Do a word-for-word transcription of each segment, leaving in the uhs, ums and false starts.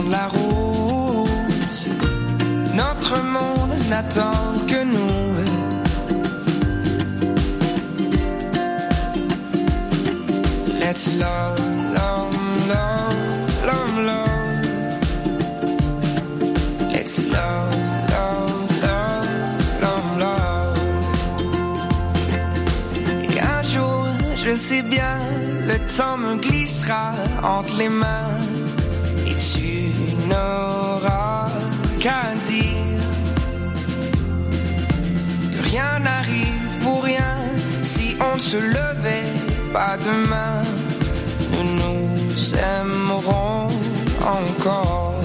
la route. Notre monde n'attend que nous. Let's love, love, love, love, love. Let's love, love, love, love, love. Et un jour, je sais bien, le temps me glissera entre les mains et tu n'auras qu'à dire que rien n'arrive pour rien si on ne se levait pas demain. Nous nous aimerons encore.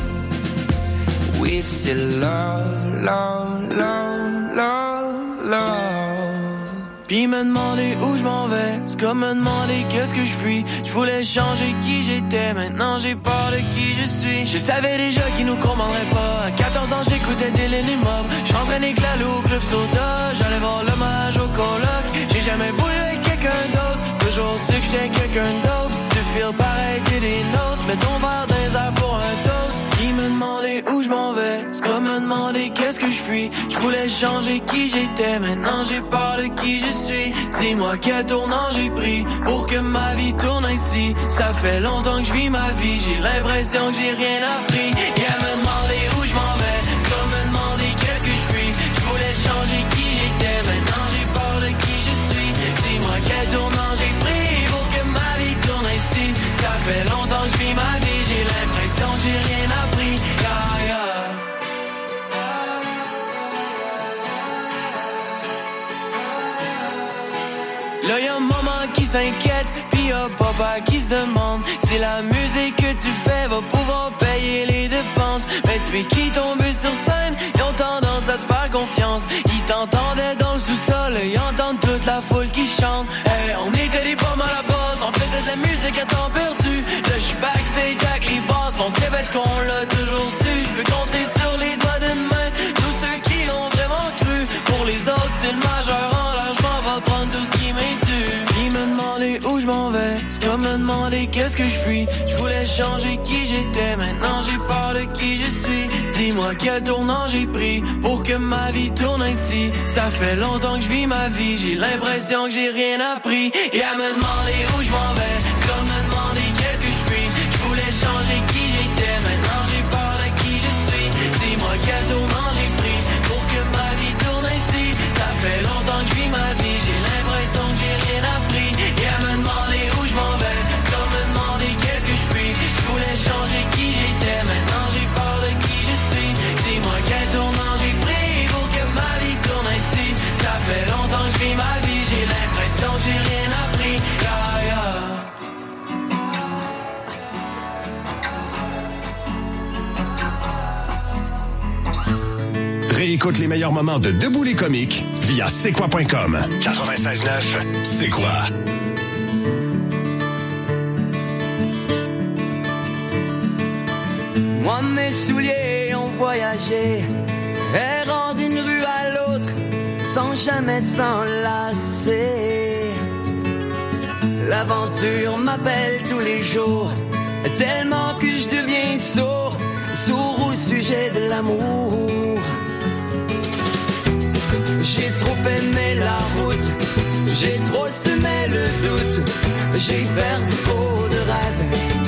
We'd still love, love, love, love, love. Puis me demander où je m'en vais, c'est comme me demander qu'est-ce que je fuis. Je voulais changer qui j'étais, maintenant j'ai peur de qui je suis. Je savais déjà qu'ils nous comprendraient pas. À quatorze ans j'écoutais Dylan et Mob. J'entraînais Clalou au club soda. J'allais voir l'hommage au coloc. J'ai jamais voulu être quelqu'un d'autre. Toujours su que j'étais quelqu'un d'autre. Si tu feels pareil t'es des nôtres. Mets ton verre dans les airs pour un toast. Ils me demandaient où je m'en vais, c'est comme me demander qu'est-ce que je fuis. Je voulais changer qui j'étais, maintenant j'ai peur de qui je suis. Dis-moi quel tournant j'ai pris pour que ma vie tourne ainsi. Ça fait longtemps que je vis ma vie, j'ai l'impression que j'ai rien appris. Yeah, me demander où je m'en vais, c'est comme me demander qu'est-ce que je fuis. Je voulais changer qui j'étais, maintenant j'ai peur de qui je suis. Dis-moi quel tournant j'ai pris pour que ma vie tourne ainsi. Ça fait longtemps que je vis ma vie, j'ai l'impression que j'ai rien appris. Yeah, yeah. Là y'a maman qui s'inquiète, pis y'a papa qui se demande si la musique que tu fais va pouvoir payer les dépenses. Mais depuis qu'ils tombent sur scène, ils ont tendance à te faire confiance. Ils t'entendaient dans le sous-sol, ils entendent toute la foule qui chante. Hey, on était des pommes à la base, on faisait de la musique à temps perdu. Là j'suis backstage avec les boss, on se répète qu'on l'a toujours su. J'peux compter sur les doigts d'une main tous ceux qui ont vraiment cru. Pour les autres c'est le majeur en large, j'm'en vais prendre tout ce qui m'est dû. Ils me demandaient où je m'en vais, c'est comme me demander qu'est-ce que je fuis. Je voulais changer qui j'étais, maintenant j'ai peur de qui je suis. Dis-moi quel tournant j'ai pris pour que ma vie tourne ainsi. Ça fait longtemps que je vis ma vie, j'ai l'impression que j'ai rien appris. Et à me demander où je m'en vais, c'est comme me demander qu'est-ce que je fuis. Je voulais changer qui j'étais, maintenant j'ai peur de qui je suis. Dis-moi quel tournant j'ai pris pour que ma vie tourne ainsi. Ça fait longtemps que je vis ma vie, j'ai l'impression que j'ai rien appris. Et à me demander où je m'en vais, c'est comme me demander qu'est-ce que je fuis. Je voulais changer qui j'étais, maintenant j'ai peur de qui je suis. Dis-moi quel tournant j'ai pris pour que ma vie tourne ainsi. Ça fait longtemps que je vis ma vie, j'ai l'impression que j'ai rien appris. Yeah, yeah. Réécoute les meilleurs moments de Debout les comiques via c'est quoi point com. quatre-vingt-seize neuf, c'est quoi? Moi, mes souliers ont voyagé, errant d'une rue à l'autre, sans jamais s'enlacer. L'aventure m'appelle tous les jours, tellement que je deviens sourd, sourd au sujet de l'amour. J'ai trop aimé la route, j'ai trop semé le doute, j'ai perdu trop de rêves.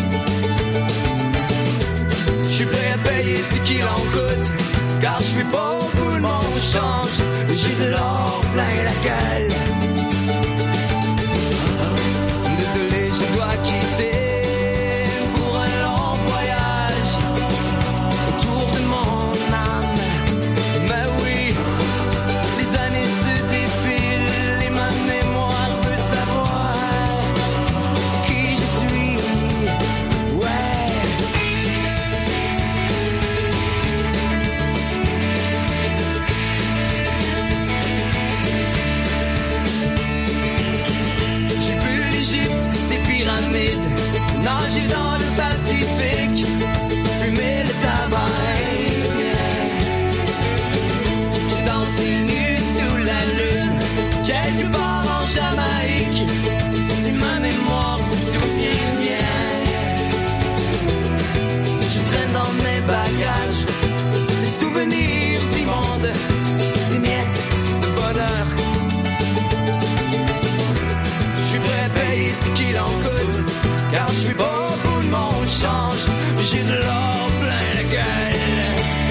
Je suis prêt à payer ce qu'il en coûte, car je suis pas au bout de mon change, j'ai de l'or plein la gueule. Désolé, je dois quitter pour un long voyage autour de mon âme. Mais oui, les années se défilent et ma mémoire veut savoir qui je suis. Ouais. J'ai vu l'Égypte, ses pyramides, suis pas au bout de mon change. J'ai de l'or plein la gueule.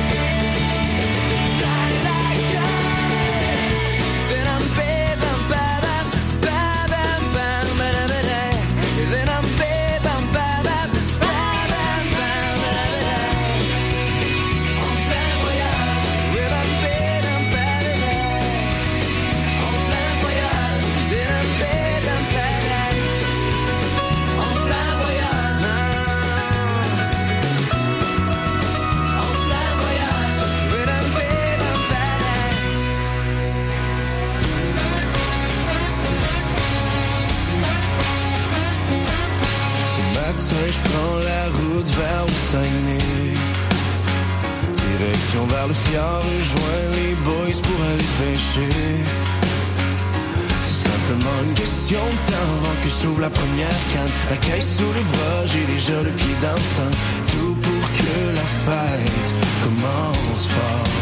Je prends la route vers le Saguenay, direction vers le fjord, rejoindre les boys pour aller pêcher. C'est simplement une question de temps avant que s'ouvre la première canne. La caisse sous le bras, j'ai déjà le pied dans le sang. Tout pour que la fête commence fort.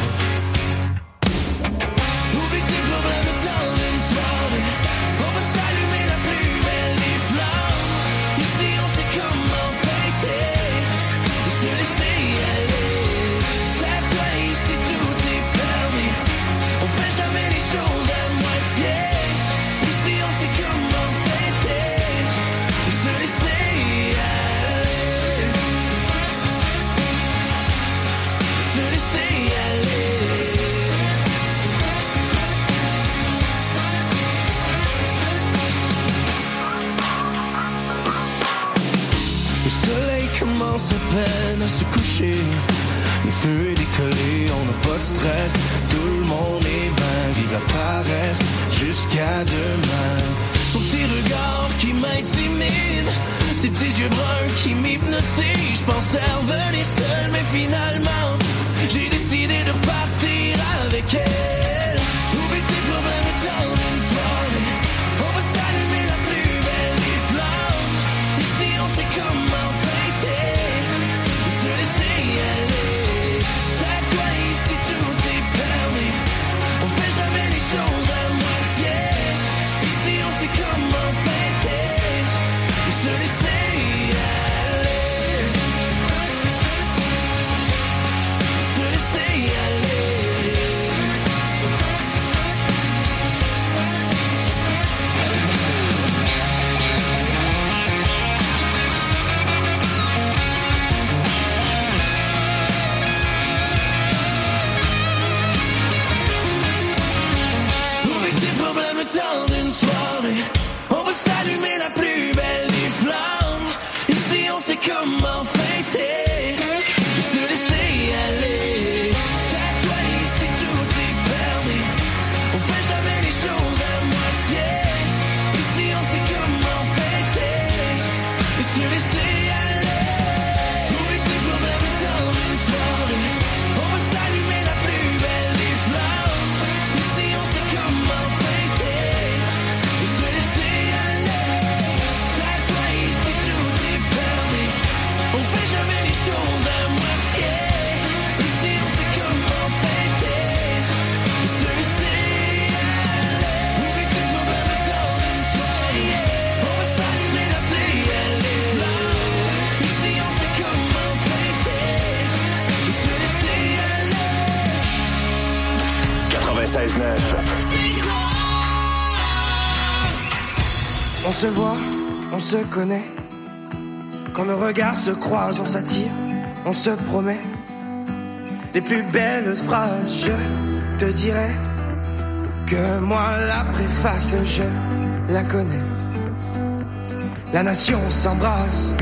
Oublie tes problèmes, attends une soirée. On va s'allumer la plus belle des flammes. Ici on sait comment fêter et se laisser aller. Serre-toi ici, tout est permis. On fait jamais les choses à moitié. Ici on sait comment fêter et se laisser aller. Se laisser aller. Le soleil commence à peine à se coucher. Le feu est décollé, on n'a pas de stress. Tout le monde est bien, vive la paresse jusqu'à demain. Son petit regard qui m'intimide, ses petits yeux bruns qui m'hypnotisent. Je pensais revenir seul, mais finalement j'ai décidé de repartir avec elle. Oublie tes problèmes, attends une soirée. On va s'allumer la plus belle des flammes. Ici on sait comment fêter et se laisser aller. Serre-toi ici, tout est permis. On fait jamais les choses à moitié. Ici on sait comment fêter et se laisser aller. Se laisser aller. Oublie tes problèmes, attends d'une soirée. On va s'allumer la plus belle des flammes. Ici on sait comment fêter et se laisser aller. Serre-toi ici, tout est permis. On fait jamais les choses à moitié. Ici on sait comment fêter et se laisser aller. Oublie tes problèmes, attends d'une soirée. On va s'allumer la plus belle des flammes. Ici on sait comment fêter et se laisser aller. Serre-toi ici, tout est permis. On fait jamais les choses à moitié. Ici on sait comment fêter et se laisser aller. Oublie tes problèmes, attends une soirée. On va s'allumer la plus belle des flammes. Ici on sait comment fêter et se laisser aller. quatre-vingt-seize neuf. On se voit, on se connaît. Quand nos regards se croisent, on s'attire, on se promet. Les plus belles phrases, je te dirai que moi la préface, je la connais. La nation s'embrasse.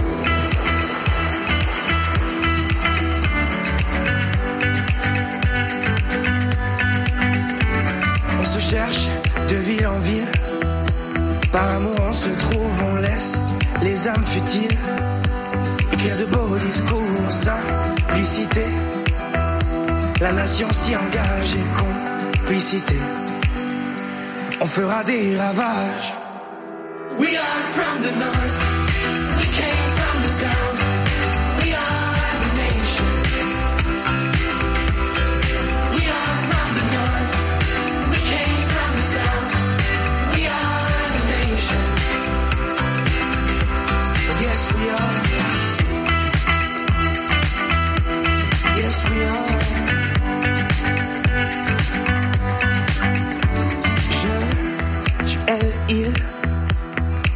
On se cherche de ville en ville. Par amour on se trouve, on laisse les âmes futiles écrire de beaux discours, simplicité. La nation s'y engage et complicité. On fera des ravages. We are from the north, we came from the south. We are the nation. We are from the north, we came from the south. We are the nation. Yes, we are.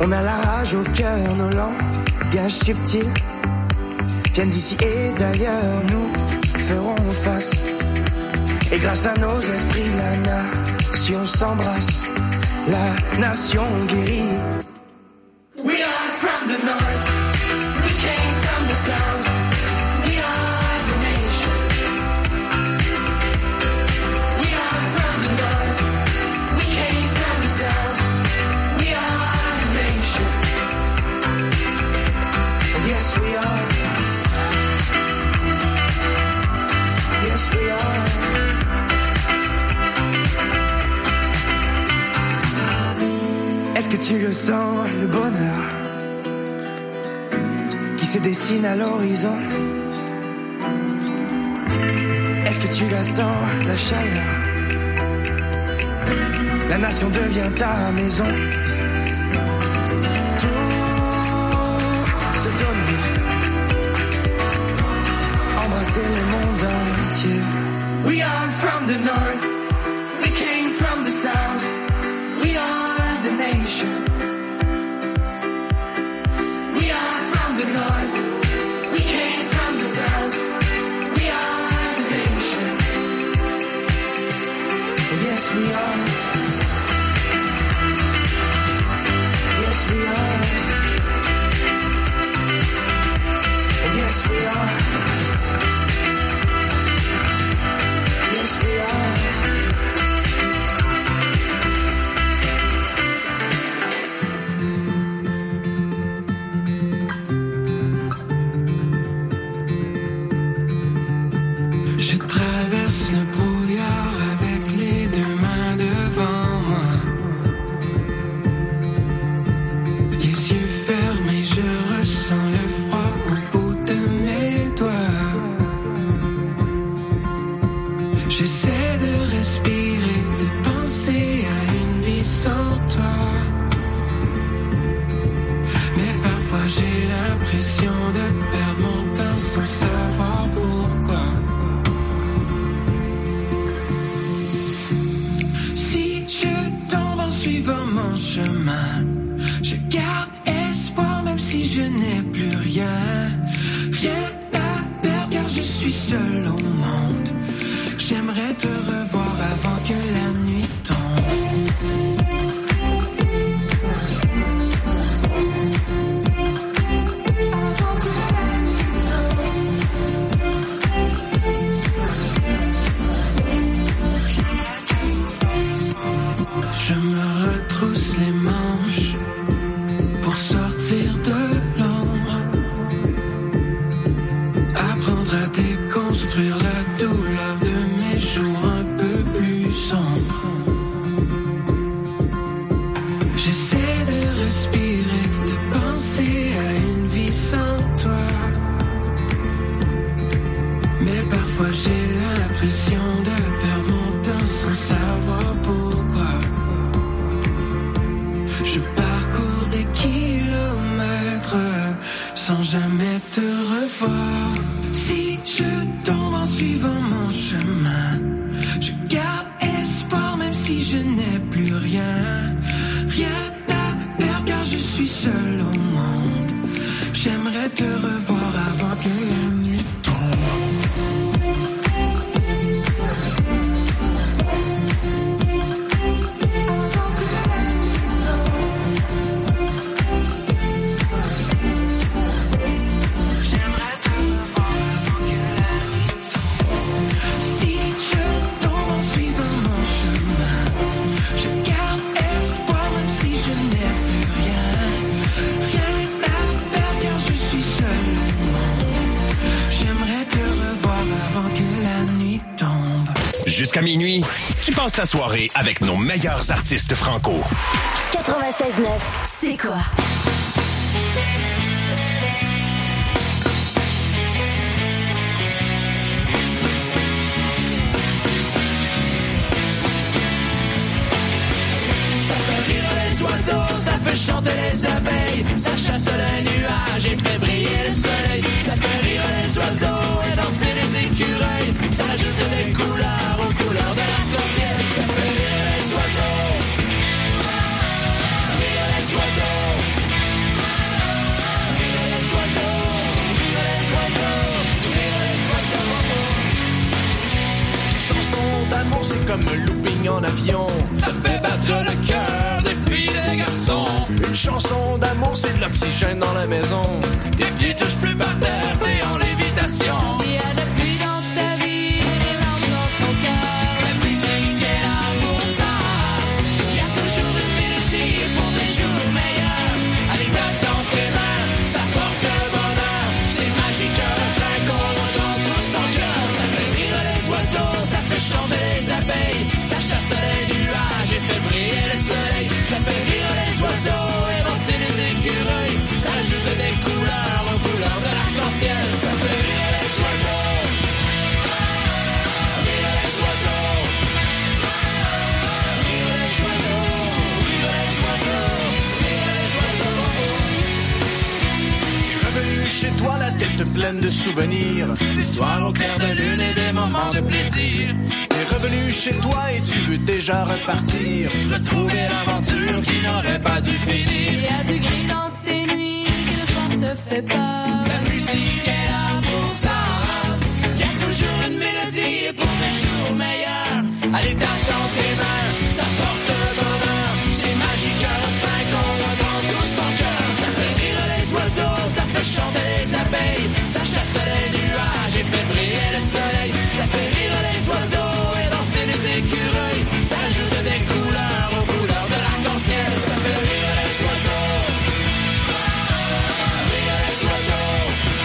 On a la rage au cœur, nos langages subtils viennent d'ici et d'ailleurs, nous ferons face. Et grâce à nos esprits, la nation s'embrasse, la nation guérit. We are from the north, we came from the south, we are the nation. We are from the north, we came from the south, we are the nation. Yes we are, yes we are. Est-ce que tu le sens, le bonheur qui se dessine à l'horizon? Est-ce que tu la sens, la chaleur? La nation devient ta maison. Tout se donner, embrasser le monde entier. We are from the north, we came from the south, we are the nation. We are from the north, we came from the south, we are the nation. Yes we are, yes we are, yes we are, yes we are. Je traverse le brouillard avec les deux mains devant moi. Les yeux fermés, je ressens le froid au bout de mes doigts. J'essaie de respirer, de penser à une vie sans toi. Mais parfois j'ai l'impression de perdre mon temps sans savoir pourquoi. Suivant mon chemin, je garde espoir même si je n'ai plus rien. Rien à perdre car je suis seul au monde. J'aimerais te revoir avant que la nuit tombe. Je me retrousse les manches pour sortir de l'ombre. Apprendre à déconstruire la douleur de mes jours un peu plus sombres. J'essaie de respirer, de penser à une vie sans toi. Mais parfois j'ai l'impression de perdre mon temps sans savoir pourquoi. Je parcours des kilomètres sans jamais te revoir. Si je tombe en suivant mon chemin, je garde espoir même si je n'ai plus rien. Rien à perdre car je suis seul au monde. J'aimerais te revoir avant que la nuit tombe. Jusqu'à minuit, tu passes ta soirée avec nos meilleurs artistes franco. quatre-vingt-seize neuf, c'est quoi? Ça fait rire les oiseaux, ça fait chanter les abeilles, ça chasse les nuages et fait briller le soleil. Ça fait rire les oiseaux et danser les écureuils, ça ajoute des couleurs aux couleurs de l'arc-en-ciel. Ça fait rire les oiseaux, rire les oiseaux. l'amour, c'est comme un looping en avion. Ça fait battre le cœur des filles et des garçons. Une chanson d'amour, c'est de l'oxygène dans la maison. Tes pieds touchent plus par terre, t'es en lévitation. S'il y a de la pluie dans ta vie et des larmes dans ton cœur, la musique est là pour ça. Il y a toujours une mélodie pour des jours meilleurs. Allez, tape dans tes mains, ça porte bonheur. C'est magique, un refrain qu'on entend tous en cœur. Ça fait rire les oiseaux, ça fait chanter les abeilles. Ça chasse les nuages et fait briller le soleil. Ça fait rire les oiseaux et danser les écureuils. Ça ajoute des couleurs aux couleurs de l'arc-en-ciel. Ça fait rire les oiseaux. Rire les oiseaux. Rire les oiseaux. Rire les oiseaux. Rire les oiseaux. T'es revenu chez toi, la tête pleine de souvenirs. Des soirs au clair de lune et des moments de plaisir. T'es revenu chez toi et tu veux déjà repartir. Retrouver l'aventure qui n'aurait pas dû finir. Il y a du gris dans tes nuits, que le soir te fait peur. La musique est là pour ça. Il y a toujours une mélodie pour des jours meilleurs. Allez, tape dans tes mains, ça porte bonheur. C'est magique, un refrain qu'on entend tous en cœur. Ça fait rire les oiseaux, ça fait chanter les abeilles. Ça chasse les nuages et fait briller le soleil. Ça fait rire les oiseaux et danser les écureuils. Ça ajoute des couleurs aux couleurs de l'arc-en-ciel. Ça fait rire les oiseaux. Rire les oiseaux.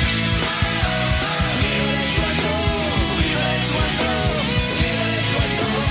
Rire les oiseaux. Rire les oiseaux. Rire les oiseaux.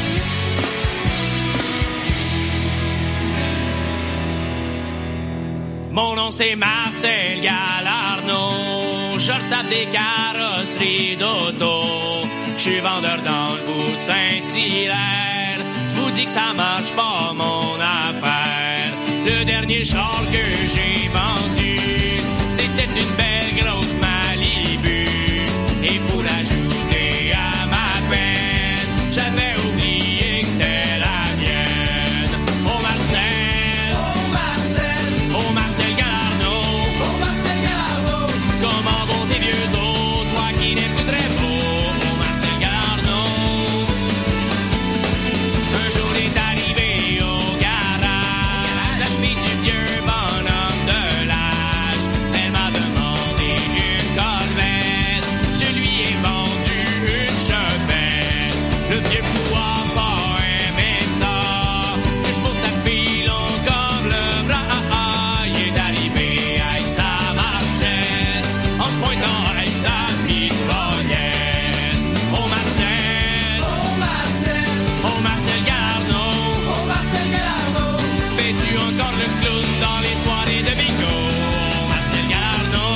Mon nom c'est Marcel Galarno, je retape des carrosseries d'auto. Je suis vendeur dans le bout de Saint-Hilaire. Je vous dis que ça marche pas mon affaire. Le dernier char que j'ai vendu, c'était une belle grosse Malibu. Et pour l'ajouter à ma peine, j'avais oublié que c'était la mienne. Oh Marcel, Oh Marcel, oh Marcel Galarno, oh Marcel Galarno. comment vont tes vieux os, toi qui n'es plus très beau. Oh Marcel Galarno, un jour est arrivé au garage la fille du vieux bonhomme de l'âge. Elle m'a demandé une corvette, je lui ai vendu une chevette. Le vieux pouvoir pas aimé ça, que je pour sa fille long comme le bras. Il est arrivé avec sa marchette, en pointant avec sa mitraillette. Oh Marcel, Oh Marcel, oh Marcel Galarno, oh Marcel Galarno. fais-tu encore le clown dans les soirées de bingo? Oh Marcel Galarno,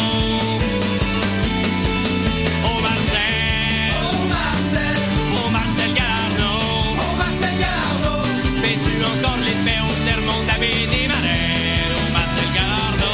oh Marcel, Oh Marcel, oh Marcel Galarno, oh Marcel Galarno. fais-tu encore l'effet au sermon de la baie des Marais? Oh Marcel Galarno,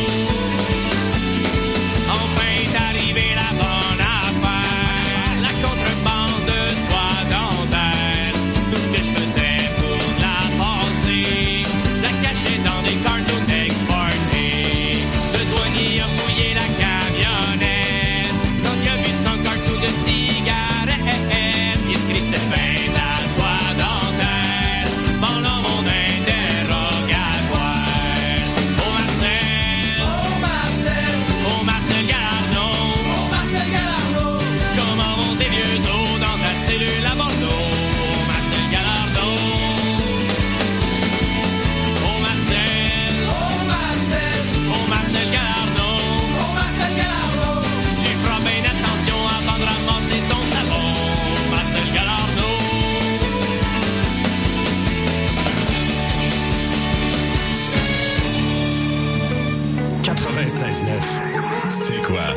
enfin est arrivée la bonne affaire, la contrebande de soie dentaire. Tout ce que je faisais pour la passer, je la cachais dans des cartons exportés. Le douanier a fouillé la camionnette, quand il a vu son carton de cigarettes, il se crissait bien de la soie dentaire pendant mon interrogatoire. Oh Marcel, Oh Marcel, oh Marcel Galarno, oh Marcel Galarno. comment vont tes vieux os dans ta cellule à Bordeaux? Oh Marcel Galarno, oh Marcel, Oh Marcel, oh Marcel Galarno, oh Marcel Galarno. tu feras bien attention avant de ramasser ton savon. Oh Marcel Galarno, quatre-vingt-seize neuf. C'est quoi?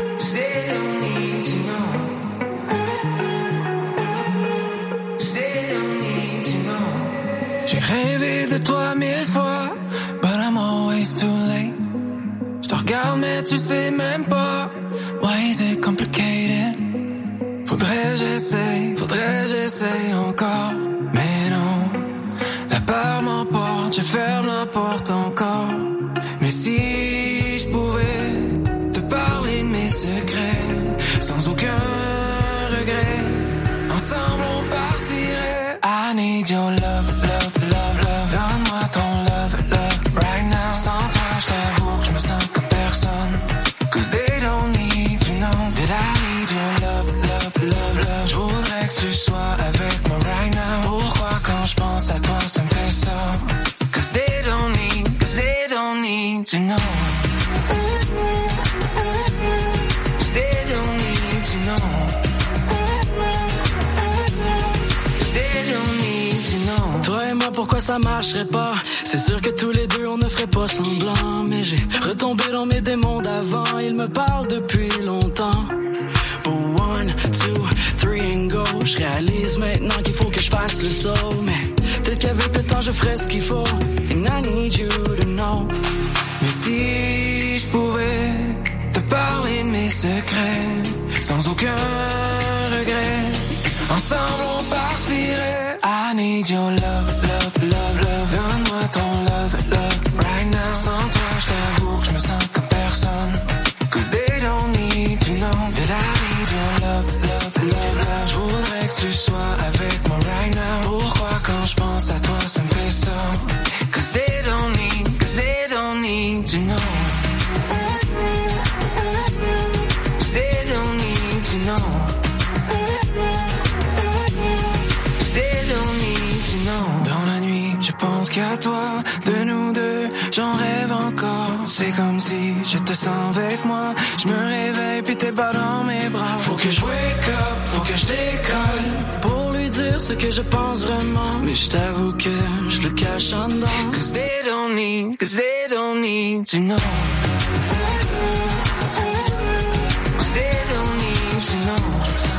J'ai rêvé de toi mille fois, but I'm always too late. Je te regarde mais tu sais même pas. Why is it complicated? Faudrait j'essaye, faudrait j'essaye encore. Mais non, la peur m'emporte, je ferme la porte encore. Mais si je pouvais te parler de mes secrets, sans aucun regret, ensemble on part partirait. I need your love, love, love, love. Donne-moi ton love, love, right now. Sans toi, j't'avoue que j'me sens comme personne. Cause they don't need to know that I need your love, love, love, love. J'voudrais que tu sois avec moi right now. Pourquoi quand j'pense à toi, ça me fait ça? Cause they don't need, cause they don't need to know. Cause they don't need to know. Cause they don't need to know. Toi et moi, pourquoi ça marcherait pas? C'est sûr que tous les deux on ne ferait pas semblant. Mais j'ai retombé dans mes démons d'avant. Ils me parlent depuis longtemps. But one, two, three and go. Je réalise maintenant qu'il faut que je fasse le saut. Mais peut-être qu'avec le temps je ferai ce qu'il faut. And I need you to know. Mais si je pouvais te parler de mes secrets, sans aucun regret, ensemble on partirait. I need your love, love, love, love. Donne-moi ton love, love, right now. Sans toi, j't'avoue que j'me sens comme personne. Cause they don't need to know that I need your love, love, love, love. J'voudrais que tu sois avec moi right now. Pourquoi quand j'pense à toi, ça me fait ça? Cause they don't need, cause they don't need to know. Cause they don't need to know. Dans la nuit, je pense qu'à toi, de nous deux, j'en rêve encore. C'est comme si je te sens avec moi. Je me réveille puis t'es pas dans mes bras. Faut que je wake up, faut que je décolle pour lui dire ce que je pense vraiment. Mais je t'avoue que je le cache en dedans. Cause they don't need, cause they don't need to know. Cause they don't need to know.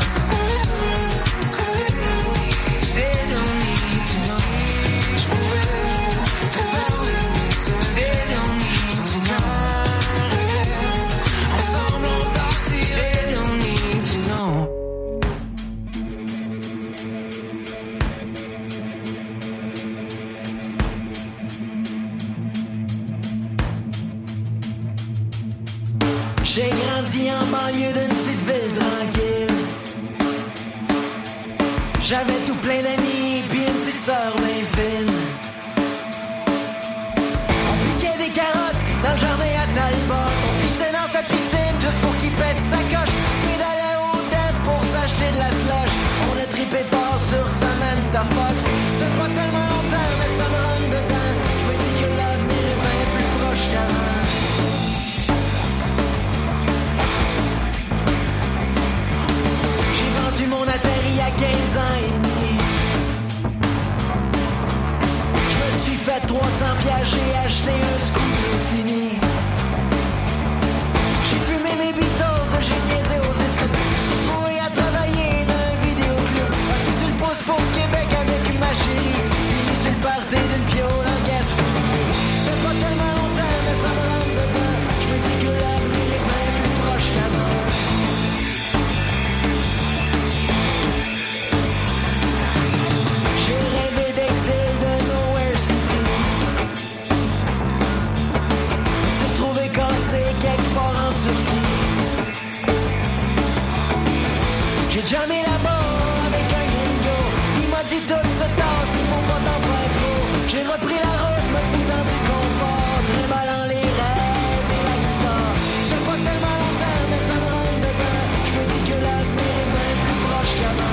J'ai grandi en banlieue d'une petite ville tranquille. J'avais tout plein d'amis pis une petite sœur bien fine. On piquait des carottes dans le jardin à Talbot. On pissait dans sa piscine juste pour qu'il pète sa coche. Pédalait au dev pour s'acheter de la slush. On a trippé fort sur Samantha Fox. Fait pas tellement longtemps mais ça me rentre dedans. J'me dis que l'avenir est bien plus proche qu'avant. J'ai mon atterri à quinze ans et demi. Je me suis fait trois cents piastres, j'ai acheté un scooter fini. J'ai fumé mes Beatles, j'ai niaisé aux études. Je suis trouvé à travailler dans un vidéoclub. Parti sur le pouce pour Québec avec ma chérie. Fini sur le party d'une piole en Gaspésie. Fait pas tellement longtemps mais ça me rentre dedans. Je me dis que l'avenir est bien plus proche qu'avant. J'ai rêvé d'exil de Nowhere City. Se trouver cassé quelque part en Turquie. J'ai jamais là-bas avec un gringo. Il m'a dit tout ce temps, s'il faut pas t'en faire trop. J'ai repris la route, me foutant du confort. Trimballant les rêves et la guitare. Fait pas tellement longtemps, mais ça me rentre dedans. Je me dis que l'avenir est bien plus proche qu'avant.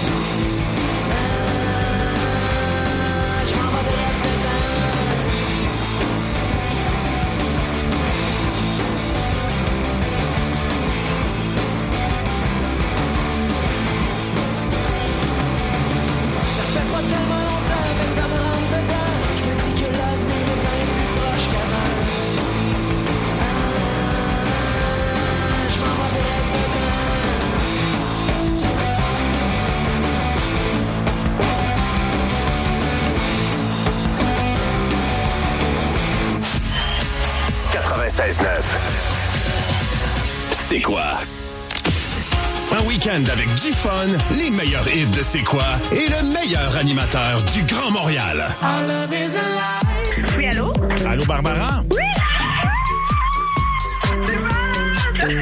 C'est quoi? Un week-end avec du fun, les meilleurs hits de C'est quoi et le meilleur animateur du Grand Montréal. Oui, allô? Allô, Barbara? Oui!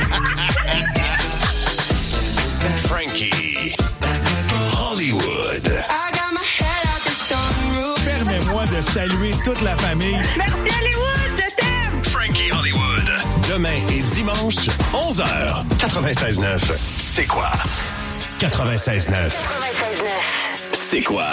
Frankie. Hollywood. saluer toute la famille. Merci Hollywood, je t'aime! Frankie Hollywood. Demain et dimanche, onze heures. quatre-vingt-seize neuf. C'est quoi? quatre-vingt-seize neuf. C'est quoi?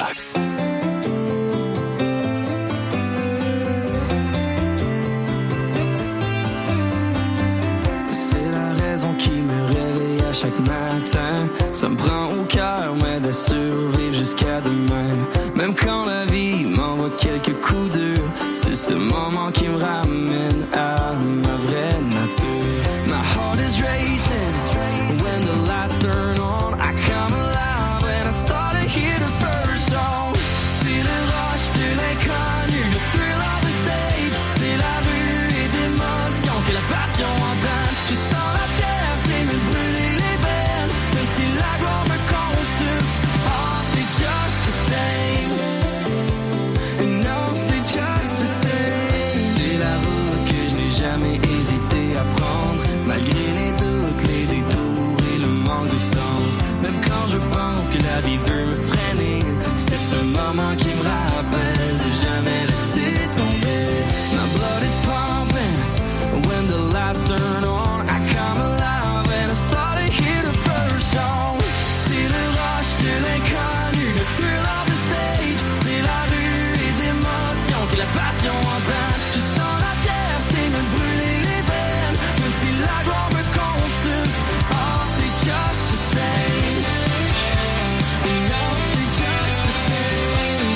C'est la raison qui me réveille à chaque matin. Ça me prend au cœur, m'aide à survivre jusqu'à demain. Même quand la vie m'envoie quelques coups durs, c'est ce moment qui me ramène à ma vraie nature. My heart is racing when the lights turn on. I come alive when I start to hear the first song. C'est le rush de l'inconnu, le thrill of the stage. C'est la buée d'émotion que la passion entraîne. Je sens la fierté me brûler les veines, même si la gloire me consume. Oh, stay just the same. No, stay just the same. C'est la route que je n'ai jamais hésité à prendre, malgré les doutes, les détours et le manque de sens. Même quand je pense que la vie veut me freiner, c'est ce moment qui me rappelle de jamais laisser tomber. My blood is pumping when the lights turn on. I come alive when I start to hear the first song. C'est le rush de l'inconnu, le thrill of the stage. C'est la buée d'émotion que la passion entraîne. Je sens la fierté me brûler les veines, même si la gloire me consume. Oh, stay just the same. No, stay just the same.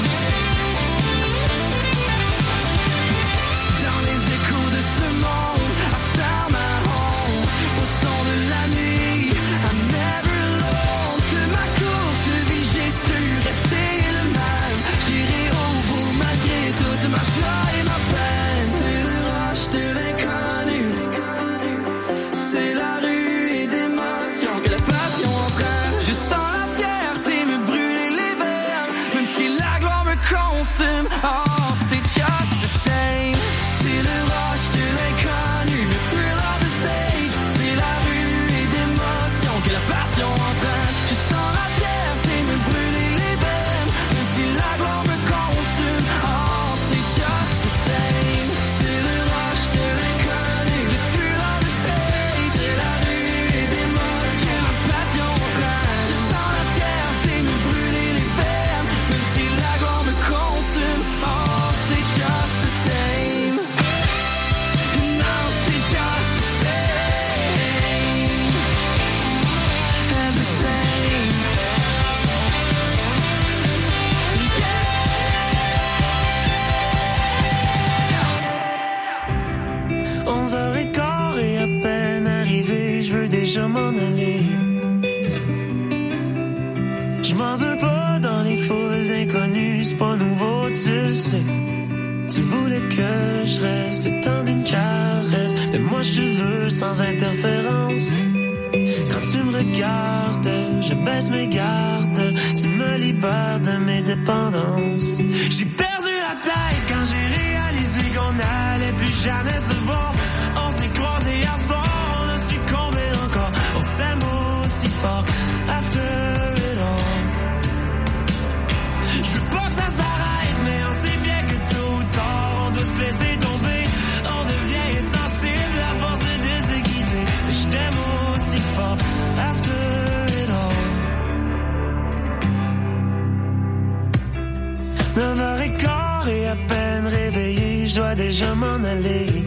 Dans les échos de ce monde, I found my home. Au son de la nuit, I'm never alone. De ma courte vie, j'ai su rester le même. J'irai au bout malgré toute ma joie et ma peine. C'est le rush de l'inconnu, c'est la ruée d'émotion que la passion entraîne. Je sens la fierté me brûler les veines, même si la gloire me consume. Oh, stay just the same. C'est le rush de l'inconnu, le thrill of the stage. C'est la ruée d'émotion que la passion entraîne. Je sens la fierté me brûler les veines, même si la gloire me consume. Oh, stay just the same. C'est le rush de l'inconnu, le thrill of the stage. C'est la ruée d'émotion, la passion entraîne. Je sens la fierté me brûler les veines, même si la gloire me consume. Oh, stay just the same. No, stay just the same. And the same. Onze heures et quart et à peine arrivé, je veux déjà m'en aller. Je m'endure pas dans les foules d'inconnus, c'est pas nouveau, tu le sais. Tu voulais que je reste le temps d'une caresse, mais moi je te veux sans interférence. Quand tu me regardes, je baisse mes gardes, tu me libères de mes dépendances. J'ai perdu la tête quand j'ai réalisé qu'on n'allait plus jamais se voir. On s'est croisés hier soir, on a succombé encore. On s'aime aussi fort, after it all. Je veux pas que ça s'arrête, mais on sait bien que tôt ou tard, on doit se laisser tomber. On devient insensible à force de se quitter. Mais je t'aime aussi fort, after it all. Neuf heures et quart et à peine réveillé, je dois déjà m'en aller.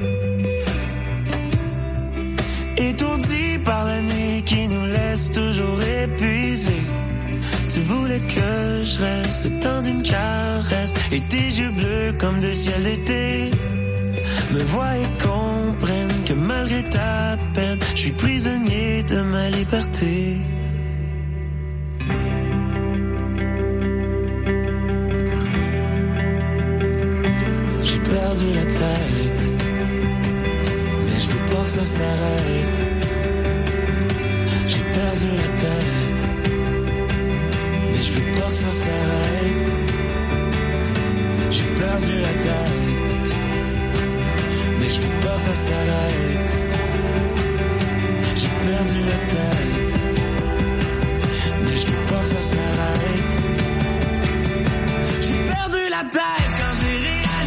Étourdi par la nuit qui nous laisse toujours épuisés. Tu voulais que je reste le temps d'une caresse, et tes yeux bleus comme deux ciels d'été me voient et comprennent que malgré ta peine, je suis prisonnier de ma liberté. J'ai perdu la tête, mais je veux pas que ça s'arrête. J'ai perdu la tête, mais je veux pas que ça s'arrête. J'ai perdu la tête, mais je veux pas que ça s'arrête. J'ai perdu la tête, mais je veux pas que ça s'arrête. J'ai perdu la tête quand j'ai réalisé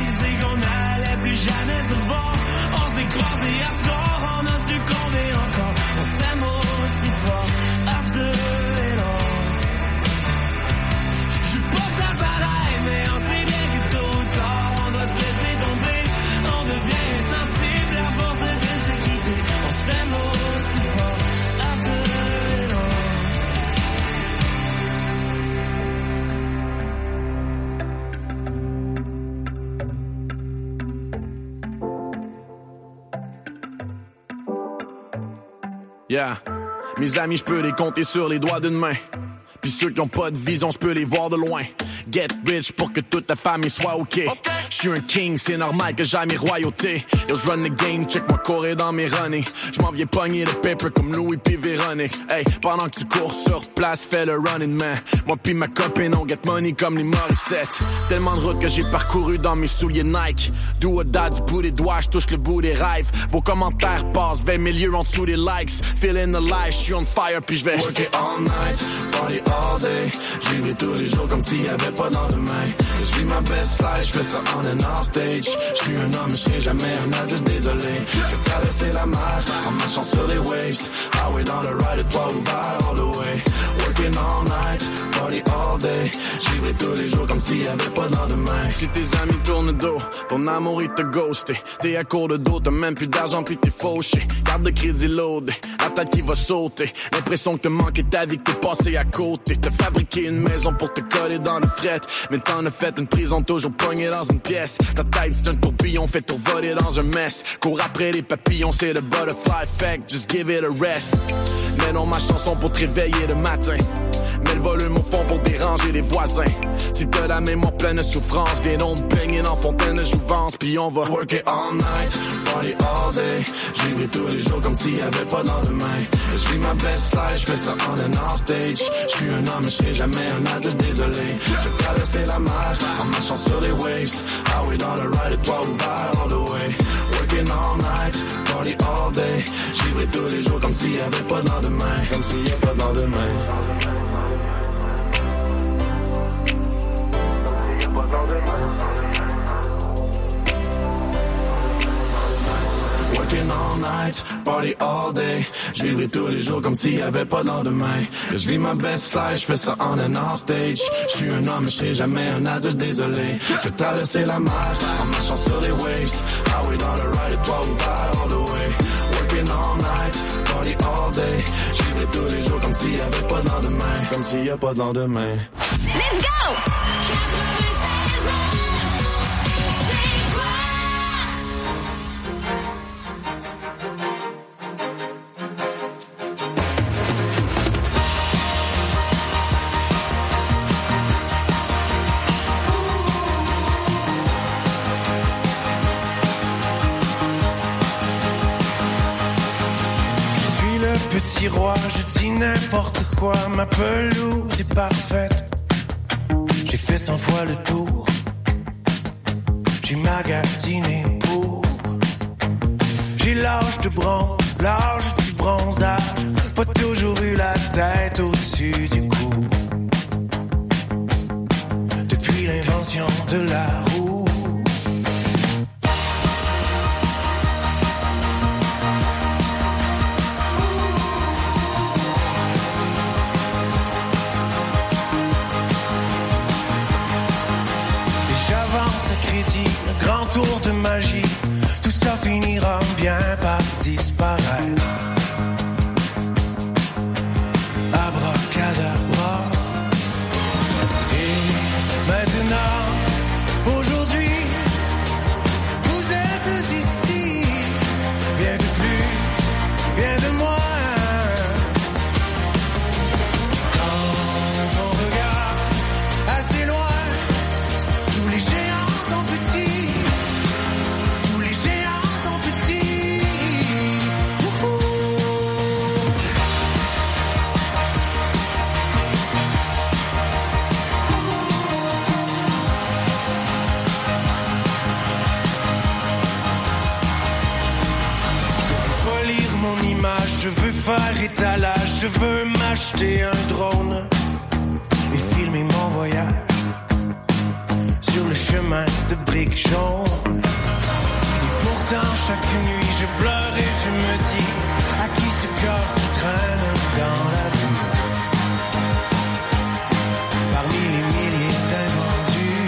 Yeah. Mes amis, je peux les compter sur les doigts d'une main. Pis ceux qui ont pas de vision, je peux les voir de loin. Get rich pour que toute ta famille soit ok. Je suis un king, c'est normal que j'aille mes royautés. Yo, je run the game, check moi courir dans mes runnings. Je m'en viens pogner le paper comme Louis pis Véronique. Hey, pendant que tu cours sur place, fais le running man. Moi pis ma copine, on get money comme les Morissette. Tellement de routes que j'ai parcouru dans mes souliers Nike. Do or die, du bout des doigts, je touche le bout des rêves. Vos commentaires passent vingt mille lieux en dessous des likes. Feeling alive, je suis on fire pis je vais work it all night, party all day. J'vivrai tous les jours comme s'il y avait pas de lendemain. Je vis ma best life, j'fais ça on and off stage. J'suis un homme, j'serai jamais un adulte, désolé. J'ai traversé la mer en marchant sur les waves. Highway dans le ride, le toit ouvert all the way. Working all night, party all day. J'vivrai tous les jours comme s'il y avait pas de lendemain. Si tes amis tournent le dos, ton amour il te ghosté. T'es à court de dos, t'as même plus d'argent puis t'es fauché. Carte de crédit loadé, la tête qui va sauter. L'impression que te manquer ta vie, que t'es passé à côté. T'as fabriqué une maison pour te coller dans le fret. Mais t'en as fait une prison toujours pognée dans une pièce. Ta tête c'est un tourbillon fait tout voler dans un mess. Cours après les papillons, c'est le butterfly effect. Just give it a rest. Mais non, ma chanson pour te réveiller le matin. Mets le volume au fond pour déranger les voisins. Si t'as la mémoire pleine de souffrance, viens donc te baigner dans fontaine de jouvence. Puis on va work it all night, party all day. J'vivrai tous les jours comme s'il y avait pas de lendemain. J'vis ma best life, j'fais ça on and off stage. J'suis un homme, j'serai jamais un adulte, désolé. J'ai traversé la mer en marchant sur les waves. Highway dans le ride, le toit ouvert all the way. Working all night, party all day. J'vivrai tous les jours comme s'il y avait pas de lendemain. Comme s'il y a pas de lendemain. Working all night, party all day. J'vivrai tous les jours comme s'il y avait pas de lendemain. Je vis ma best life, j'fais ça on and off stage. J'suis un homme, j'serai jamais un adulte, désolé. J'ai traversé la mer en marchant sur les waves. Highway dans le ride, le toit ouvert all the way. Working all night, party all day. J'vivrai tous les jours comme s'il y avait pas de lendemain. Comme s'il y a pas de lendemain. Let's go! Petit roi, je dis n'importe quoi, ma pelouse est parfaite. J'ai fait cent fois le tour, j'ai magasiné pour. J'ai l'âge de bronze, l'âge du bronzage, pas toujours eu la tête au-dessus du cou. Depuis l'invention de la roue. Un grand tour de magie, tout ça finira bien par disparaître. Abracadabra. Et maintenant, aujourd'hui, vous êtes ici, rien de plus, rien de moins. Quand on regarde assez loin, tous les géants sont petits. Je veux faire étalage, je veux m'acheter un drone et filmer mon voyage sur le chemin de briques jaunes. Et pourtant chaque nuit je pleure et je me dis à qui ce corps qui traîne dans la rue. Parmi les milliers d'invendus.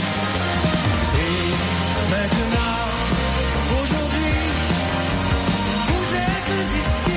Et maintenant, aujourd'hui, vous êtes ici.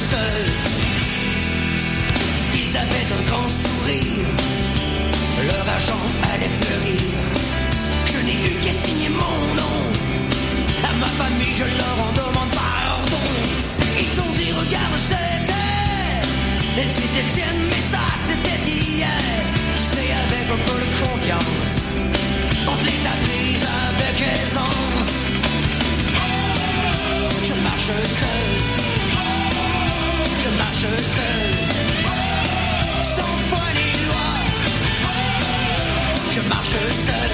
seul. Ils avaient un grand sourire, leur argent allait fleurir. Je n'ai eu qu'à signer mon nom. À ma famille, je leur en demande pardon. Ils ont dit, regarde, c'était, elles étaient tiennes, mais ça, c'était d'hier. Tu sais, avec un peu de confiance, on te les a prises avec aisance. Je marche seul, je marche seul, sans foi ni loi. Je marche seul.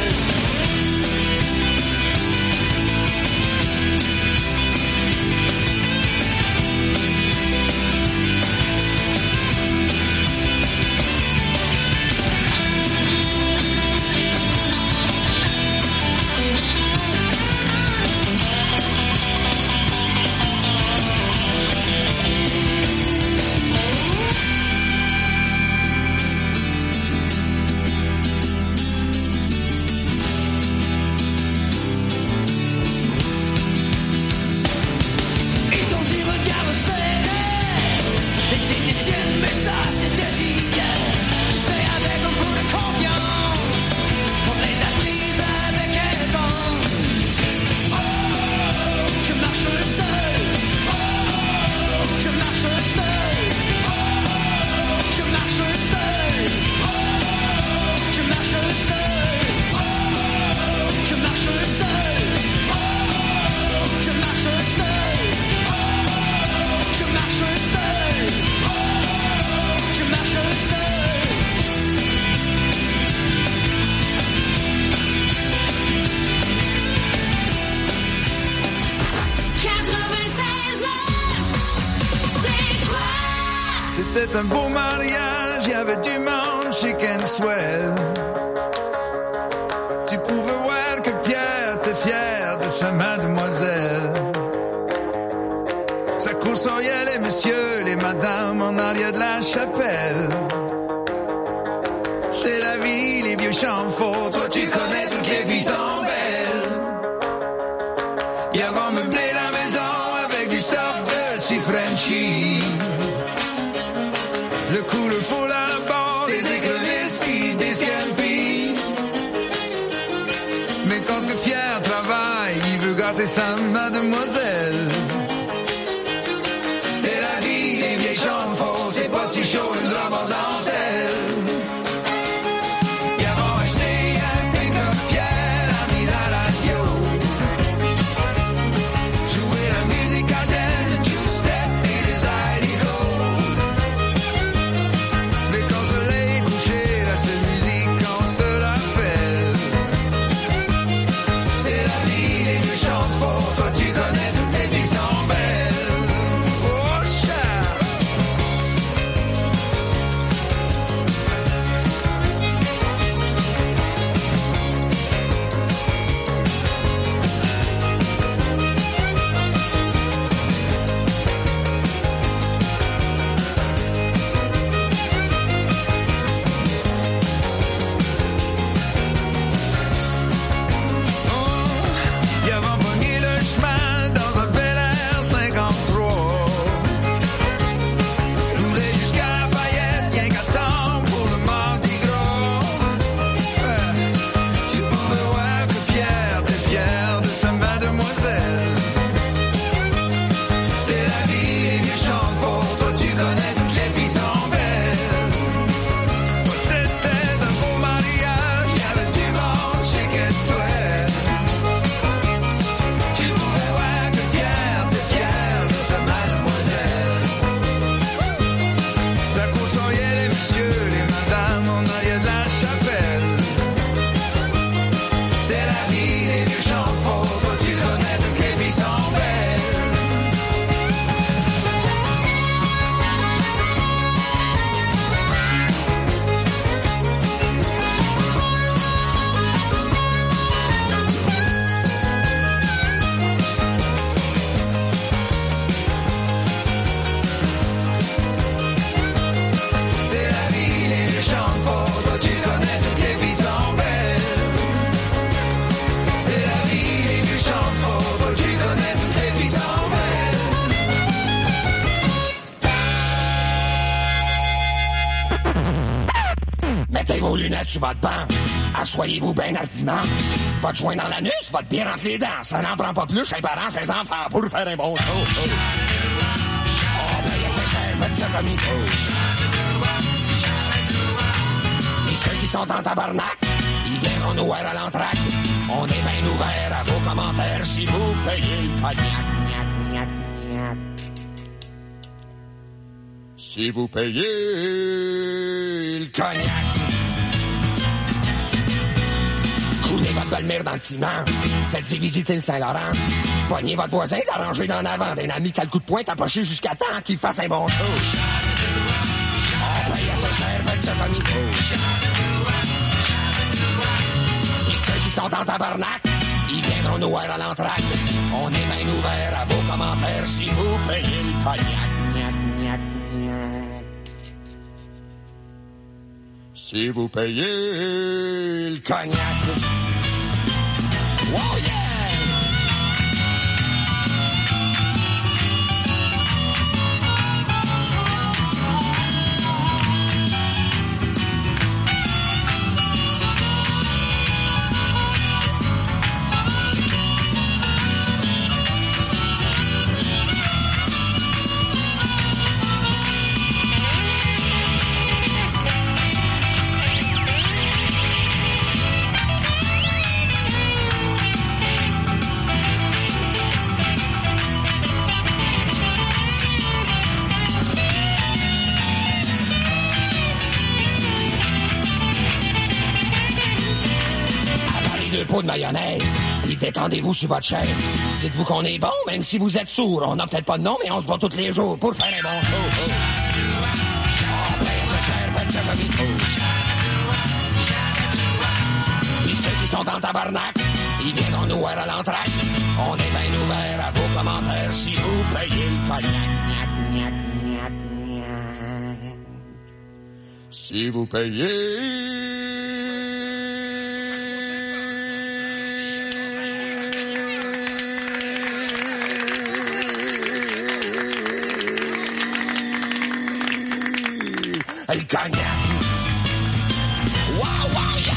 C'était un beau mariage, il y avait du monde chic and swell. Tu pouvais voir que Pierre était fier de sa mademoiselle. Ça coursoriait les messieurs, les madames en arrière de la chapelle. C'est la vie, les vieux champs faux, toi tu connais toutes les filles sont belles. Ils avaient meublé la maison avec du stuff de si Frenchy. Le coup, le faux à la barre, des écrevisses qui des scampi. Mais quand ce que Pierre travaille, il veut gâter sa mademoiselle. C'est la vie, les vieilles chambres faux, c'est pas si chaud, une robe en dentelle. Ils avons acheté un pick-up, Pierre a mis la radio. Jouer la musique à jazz, le two-step et les zydeco. La seule musique qu'on se rappelle. C'est la vie, les vieux chants faux. Toi tu connais toutes les vies Mettez vos lunettes sur votre banc. Assoyez-vous bien hardiment. Votre joint dans l'anus, votre bière entre les dents. Ça n'en prend pas plus chez les parents, chez les enfants, pour faire un bon show. Oh, payez assez cher, faites ça comme il faut. Et ceux qui sont en tabarnak, ils viendront nous voir à l'entraque. On est bien ouvert à vos commentaires si vous payez le cognac. Si vous payez le cognac. Coulez votre belle-mère dans le ciment. Faites-y visiter le Saint-Laurent. Pognez votre voisin d'arranger d'en avant. D'un ami qui a le coup de poing approché jusqu'à temps qu'il fasse un bon show. On paye assez cher, faites ça comme il faut. Et ceux qui sont en tabarnak, ils viendront nous voir à l'entraque. On est bien ouvert à vos commentaires si vous payez le cognac. Si vous payez le cognac. Wow, yeah! Pot de mayonnaise, et détendez-vous sur votre chaise. Dites-vous qu'on est bon, même si vous êtes sourd. On n'a peut-être pas de nom, mais on se bat tous les jours pour faire un bon show. Oh, ben, c'est cher, faites ça comme il faut. Et ceux qui sont en tabarnak, ils viendront nous voir à l'entraque. On est bien ouvert à vos commentaires si vous payez le cognac. Si vous payez le cognac. Wow, wow, yeah!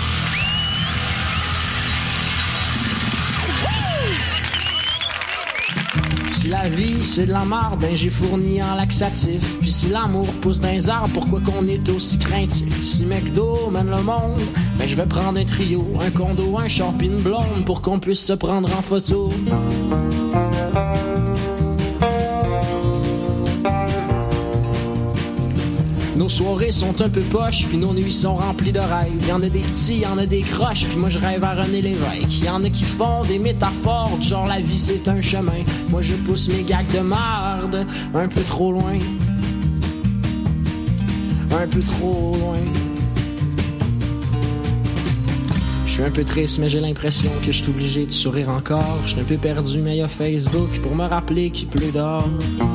Si la vie c'est de la marde, ben j'ai fourni en laxatif. Puis si l'amour pousse dans les arbres, pourquoi qu'on est aussi craintif? Si McDo mène le monde, ben je vais prendre un trio, un condo, un char pis une blonde pour qu'on puisse se prendre en photo. Nos soirées sont un peu poches, puis nos nuits sont remplies de rêves. Y'en a des petits, y'en a des croches, puis moi je rêve à René Lévesque. Y'en a qui font des métaphores, genre la vie c'est un chemin. Moi je pousse mes gags de marde un peu trop loin. Un peu trop loin. Je suis un peu triste, mais j'ai l'impression que je suis obligé de sourire encore. Je suis un peu perdu, mais y'a Facebook pour me rappeler qu'il pleut dehors.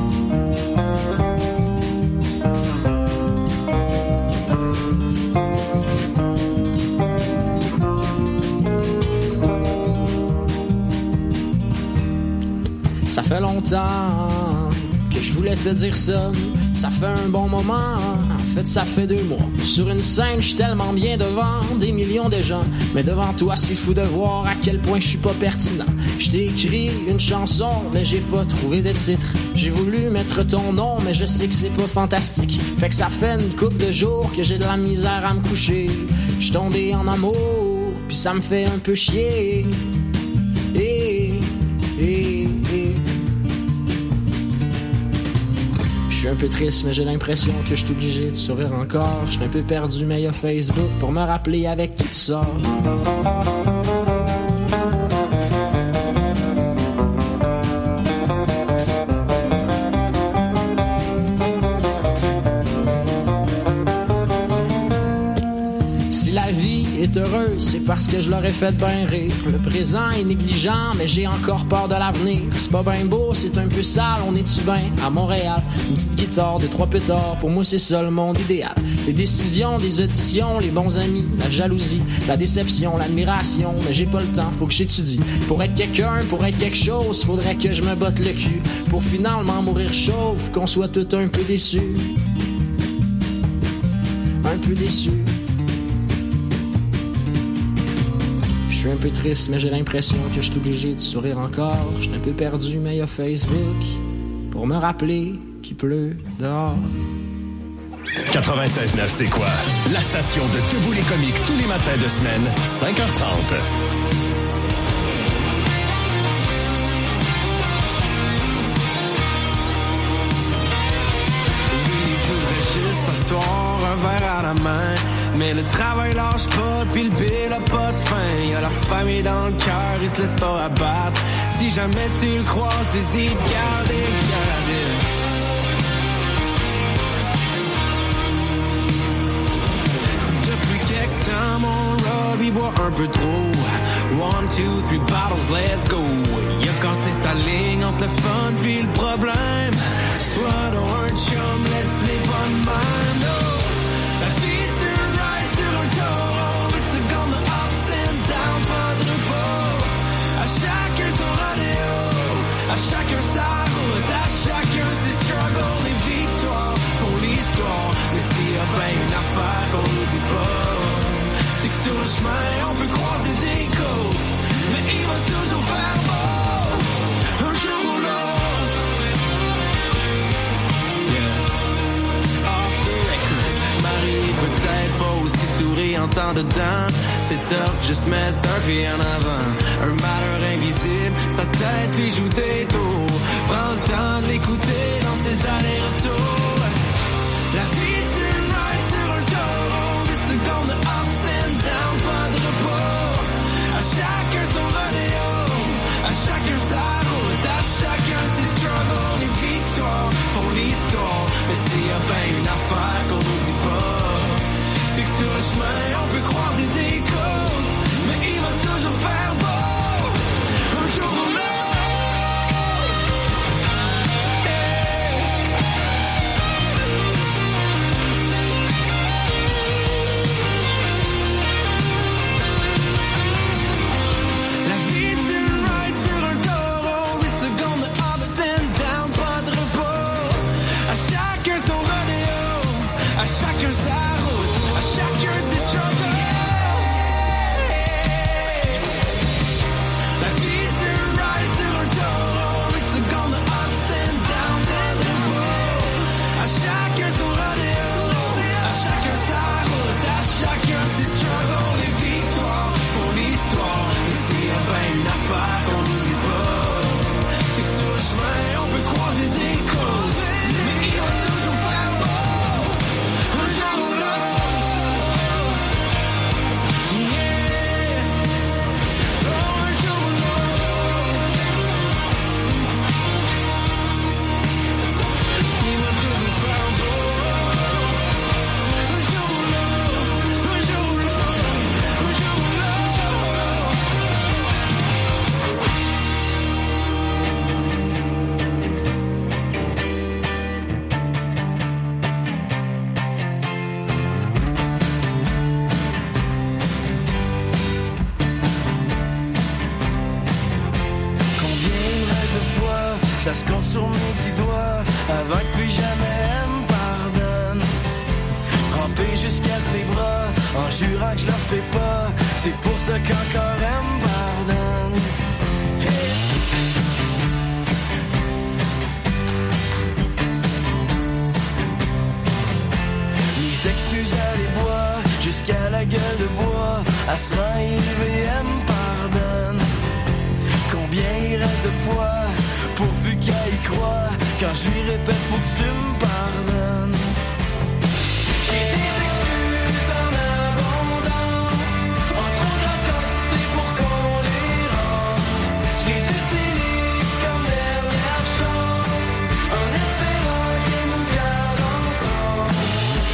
Ça fait longtemps que je voulais te dire ça. Ça fait un bon moment, en fait ça fait deux mois. Sur une scène, je suis tellement bien devant des millions de gens. Mais devant toi, c'est fou de voir à quel point je suis pas pertinent. Je t'ai écrit une chanson, mais j'ai pas trouvé de titre. J'ai voulu mettre ton nom, mais je sais que c'est pas fantastique. Fait que ça fait une couple de jours que j'ai de la misère à me coucher. Je suis tombé en amour, puis ça me fait un peu chier. Et, et, et. Je suis un peu triste, mais j'ai l'impression que je suis obligé de sourire encore. Je suis un peu perdu, mais y'a Facebook pour me rappeler avec qui tu sors. Est heureux, c'est parce que je l'aurais fait bien rire. Le présent est négligent, mais j'ai encore peur de l'avenir. C'est pas bien beau, c'est un peu sale, on est-tu bien à Montréal? Une petite guitare, deux, trois pétards, pour moi c'est ça le monde idéal. Les décisions, des auditions, les bons amis, la jalousie, la déception, l'admiration, mais j'ai pas le temps, faut que j'étudie. Pour être quelqu'un, pour être quelque chose, faudrait que je me botte le cul. Pour finalement mourir chauve, qu'on soit tout un peu déçus. Un peu déçus. Je suis un peu triste, mais j'ai l'impression que je suis obligé de sourire encore. Je suis un peu perdu, mais il y a Facebook pour me rappeler qu'il pleut dehors. quatre-vingt-seize neuf, c'est quoi? La station de Debout les comiques tous les matins de semaine, cinq heures trente. Juste s'asseoir, un verre à la main. Mais le travail lâche pas, pis le bill a pas de fin. Y'a la famille dans le cœur, il se laisse pas abattre. Si jamais tu le croises, hésite, gardez le cœur. Depuis quelque temps, mon Rob, il boit un peu trop. One, two, three bottles, let's go. Il a cassé sa ligne entre le fun pis le problème. Soit dans un chum, laisse-les pas de même, no. La vie c'est un ride sur un taureau. It's a gun, the ups and downs, pas de repos. À chacun son rodéo, à chacun sa route, à chacun ses struggles, les victoires font l'histoire. Mais s'il y a bien une affaire qu'on nous dit pas, c'est que sur le chemin on peut croiser des côtes, mais il va toujours faire beau, un jour ou l'autre. Peut-être pas aussi souriantant dedans. C'est tough, juste mettre un pied en avant. Un malheur invisible, sa tête lui joue des tours. Prends le temps de l'écouter dans ses allers-retours. La vie c'est une ride sur un taureau. Des secondes de ups and downs, pas de repos. À chacun son rodéo, à chacun sa route, à chacun ses struggles. Les victoires font l'histoire. Mais s'il y a bien une affaire qu'on nous dit pas, c'est que sur le chemin, on peut croiser des côtes, mais il va toujours faire beau, un jour ou l'autre. Hey. La vie c'est une ride sur un taureau, des secondes de ups and downs, pas de repos. À chacun son rodéo, à chacun sa route, à chacun ses struggles. La vie c'est une ride sur un taureau. It's a gun, the ups and downs and the repos. À chacun son rodéo, à chacun sa route, à chacun ses struggles. Les victoires font l'histoire. Mais s'il y a bien une affaire qu'on nous dit pas, c'est que sur le chemin on peut croiser des côtes, mais il va toujours faire beau, un jour ou l'autre. Ça se compte sur mes dix doigts, avant que plus jamais elle me pardonne. Rampé jusqu'à ses bras, en jurant que je leur fais pas. C'est pour ça qu'encore elle me pardonne. Hey. Mes excuses à les bois, jusqu'à la gueule de bois. À ce rang élevé, elle me pardonne. Combien il reste de fois pourvu qu'elle y croit, quand je lui répète faut que tu me pardonnes. J'ai des excuses en abondance, en trop de quantité pour qu'on les range. Je les utilise comme dernière chance, en espérant qu'elles nous gardent ensemble.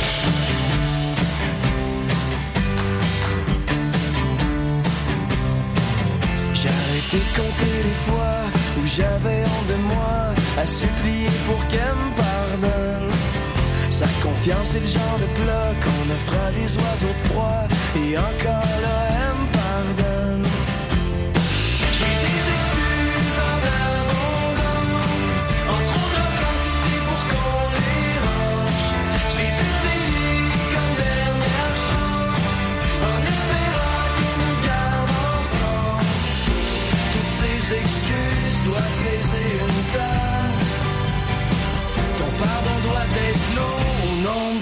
J'ai arrêté de compter les fois où j'avais honte de moi, à supplier pour qu'elle me pardonne. Sa confiance est le genre de plat qu'on offre à des oiseaux de proie, et encore là elle me pardonne. J'ai des excuses en abondance, en trop de quantité pour qu'on les range. Je les utilise comme dernière chance, en espérant qu'ils nous gardent ensemble.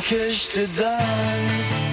que je te donne.